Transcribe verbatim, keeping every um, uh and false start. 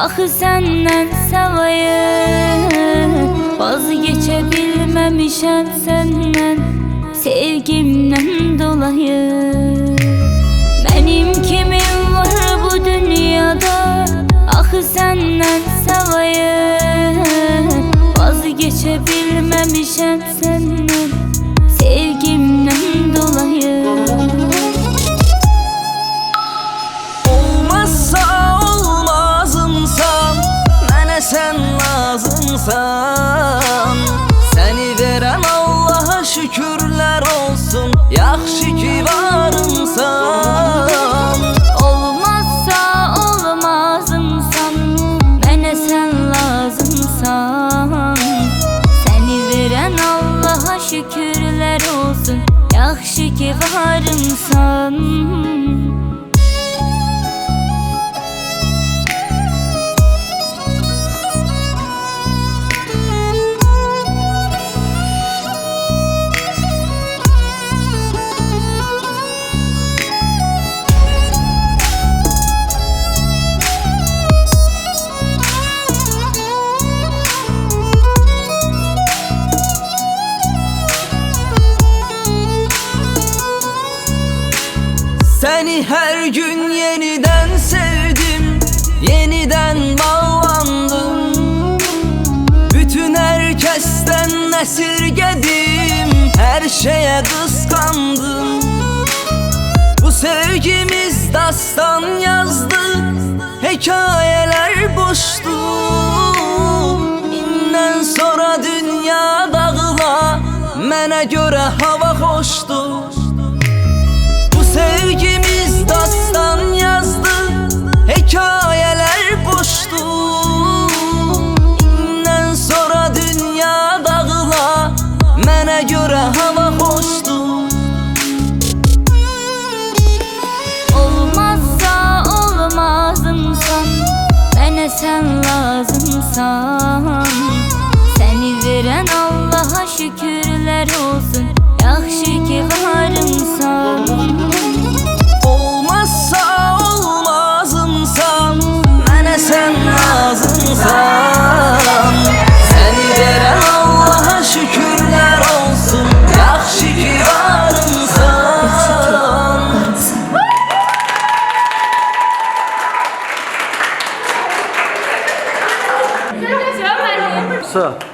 Axı səndən savayı vazgeçə bilməmişəm səndən, sevgimdən dolayı. Mənim kimim var bu dünyada, axı səndən savayı vazgeçə bilməmişəm səndən, sevgimdən dolayı. Olmazsa olmazımsan, mənə sən lazımsan. Səni verən Allaha şükürlər olsun, yaxşı ki varımsan. Olmazsa olmazımsan, mənə sən lazımsan. Səni verən Allaha şükürlər olsun, yaxşı ki varımsan. Seni her gün yeniden sevdim, yeniden bağlandım. Bütün herkesten esirgedim, her şeye kıskandım. Bu sevgimiz dastan yazdı, hikayeler boştu. İnden sonra dünya dağıla, mənə görə hava xoşdu. Sevgimiz dastan yazdı, hikayeler boştu. İnden sonra dünya dağıla, mənə görə hava xoşdu. Olmazsa olmazımsan, mənə sən lazımsan. Səni verən Allaha şükürlər olsun, yaxşı ki varımsan. Olmazsa olmazımsan, mənə sən lazımsan. Səni verən Allaha şükürlər olsun, yaxşı ki varımsan. Sağ.